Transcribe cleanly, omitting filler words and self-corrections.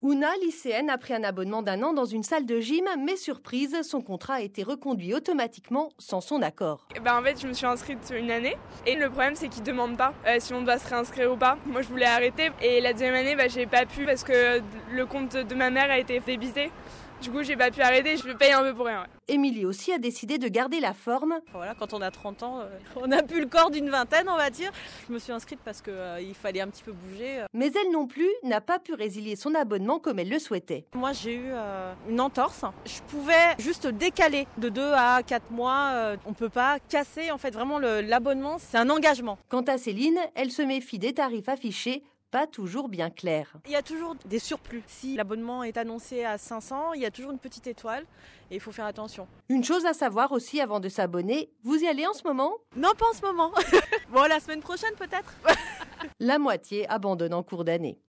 Ouna, lycéenne, a pris un abonnement d'1 an dans une salle de gym, mais surprise, son contrat a été reconduit automatiquement sans son accord. En fait, je me suis inscrite une année et le problème c'est qu'ils ne demandent pas si on doit se réinscrire ou pas. Moi je voulais arrêter et la deuxième année j'ai pas pu parce que le compte de ma mère a été débité. Du coup, j'ai pas pu arrêter, je paye un peu pour rien. Ouais. Émilie aussi a décidé de garder la forme. Voilà, quand on a 30 ans, on n'a plus le corps d'une vingtaine, on va dire. Je me suis inscrite parce qu'il fallait un petit peu bouger. Mais elle non plus n'a pas pu résilier son abonnement comme elle le souhaitait. Moi, j'ai eu une entorse. Je pouvais juste décaler de 2 à 4 mois. On peut pas casser, en fait, vraiment l'abonnement, c'est un engagement. Quant à Céline, elle se méfie des tarifs affichés, pas toujours bien clair. Il y a toujours des surplus. Si l'abonnement est annoncé à 500, il y a toujours une petite étoile et il faut faire attention. Une chose à savoir aussi avant de s'abonner, vous y allez en ce moment ? Non, pas en ce moment. Bon, la semaine prochaine peut-être. La moitié abandonne en cours d'année.